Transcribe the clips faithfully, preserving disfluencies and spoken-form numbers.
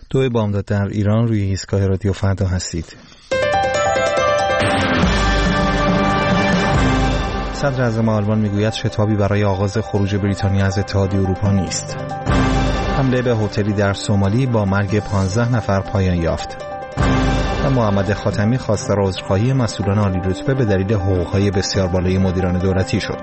دو بامداد در ایران، روی ایستگاه رادیو فردا هستید. صدر اعظم آلمان میگوید شتابی برای آغاز خروج بریتانیا از اتحادیه اروپا نیست. حمله به هتلی در سومالی با مرگ پانزده نفر پایان یافت. و محمد خاتمی خواستار عذرخواهی مسئولان عالی رتبه به دلیل حقوق‌های بسیار بالای مدیران دولتی شد.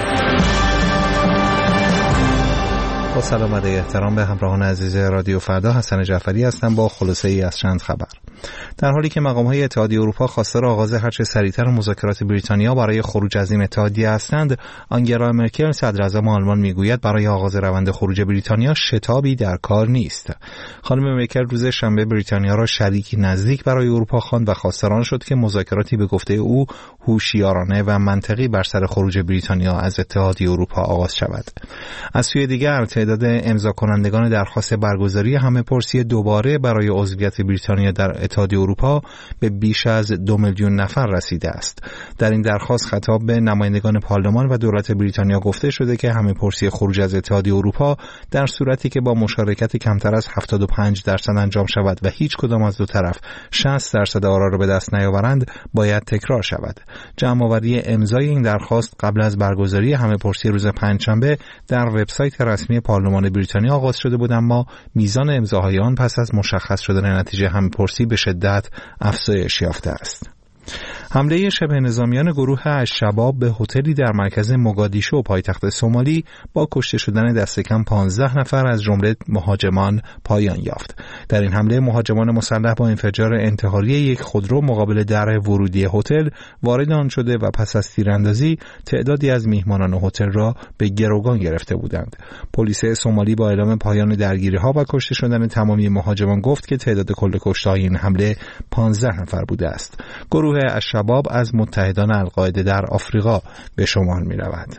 با سلام و احترام به همراهان عزیز رادیو فردا، حسن جعفری هستم با خلاصه ای از چند خبر. در حالی که مقام‌های اتحادیه اروپا خواستار آغاز هرچه سریعتر مذاکرات بریتانیا برای خروج از این اتحادیه هستند، آنگلا مرکل صدراعظم آلمان میگوید برای آغاز روند خروج بریتانیا شتابی در کار نیست. خانم مرکل روز شنبه بریتانیا را شریکی نزدیک برای اروپا خواند و خواستار شد که مذاکراتی به گفته او هوشیارانه و منطقی بر سر خروج بریتانیا از اتحادیه اروپا آغاز شود. از سوی دیگر تعداد امضا کنندگان درخواست برگزاری همه‌پرسی دوباره برای عضویت بریتانیا در اتحادیه اروپا به بیش از دو میلیون نفر رسیده است. در این درخواست خطاب به نمایندگان پارلمان و دولت بریتانیا گفته شده که همه‌پرسی خروج از اتحادیه اروپا در صورتی که با مشارکت کمتر از هفتاد و پنج درصد انجام شود و هیچ کدام از دو طرف شصت درصد آرا را به دست نیاورند باید تکرار شود. جمع‌آوری امضای این درخواست قبل از برگزاری همه‌پرسی روز پنجشنبه در وبسایت رسمی پارلمان بریتانیا آغاز شده بود، اما میزان امضاهای آن پس از مشخص شدن نتیجه همه‌پرسی به شدت افزایش یافته است. حمله شبه نظامیان گروه الشباب به هتلی در مرکز موگادیشو پایتخت سومالی با کشته شدن دست کم پانزده نفر از جمله مهاجمان پایان یافت. در این حمله مهاجمان مسلح با انفجار انتحاری یک خودرو مقابل در ورودی هتل وارد آن شده و پس از تیراندازی تعدادی از میهمانان هتل را به گروگان گرفته بودند. پلیس سومالی با اعلام پایان درگیری‌ها و کشته شدن تمامی مهاجمان گفت که تعداد کل کشته‌های این حمله پانزده نفر بوده است. گروه الشباب از متحدان القاعده در آفریقا به شمار می رود.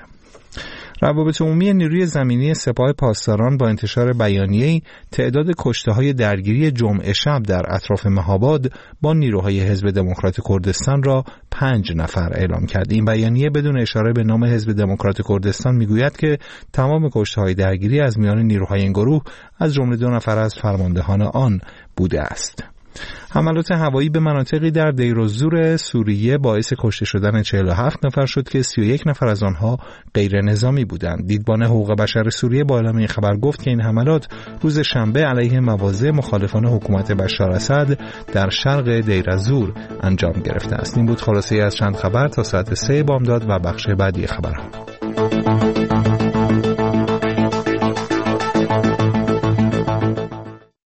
روابط عمومی نیروی زمینی سپاه پاسداران با انتشار بیانیه‌ای تعداد کشته‌های درگیری جمعه شب در اطراف مهاباد با نیروهای حزب دموکرات کردستان را پنج نفر اعلام کرد. این بیانیه بدون اشاره به نام حزب دموکرات کردستان میگوید که تمام کشته‌های درگیری از میان نیروهای این گروه از جمله دو نفر از فرماندهان آن بوده است. حملات هوایی به مناطقی در دیر الزور سوریه باعث کشته شدن چهل و هفت نفر شد که سی و یک نفر از آنها غیر نظامی بودند. دیدبان حقوق بشر سوریه با اعلام این خبر گفت که این حملات روز شنبه علیه مواضع مخالفان حکومت بشار اسد در شرق دیر الزور انجام گرفته است. این بود خلاصه از چند خبر تا ساعت سه بامداد و بخش بعدی خبرها.